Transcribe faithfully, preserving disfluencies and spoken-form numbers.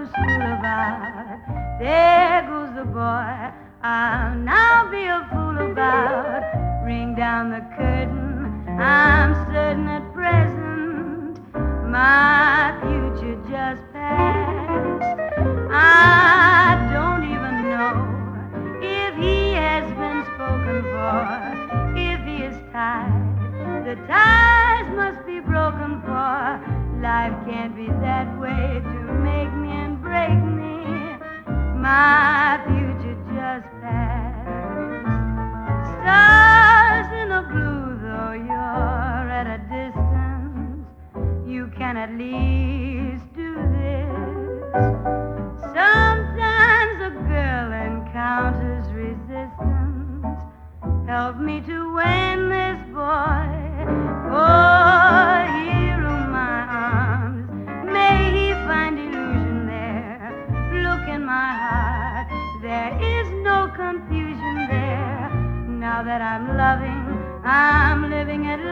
was fool about. There goes the boy I'll now be a fool about. Ring down the curtain, I'm certain at present my future just passed. I don't even know if he has been spoken for, if he is tied. The ties must be broken, for life can't be that way to make me and break me. My future just passed. Stars in the blue, though you're at a distance, you can at least do this. Sometimes a girl encounters resistance. Help me to win this boy. Oh, here in my arms, may he find illusion there. Look in my heart, there is no confusion there. Now that I'm loving, I'm living at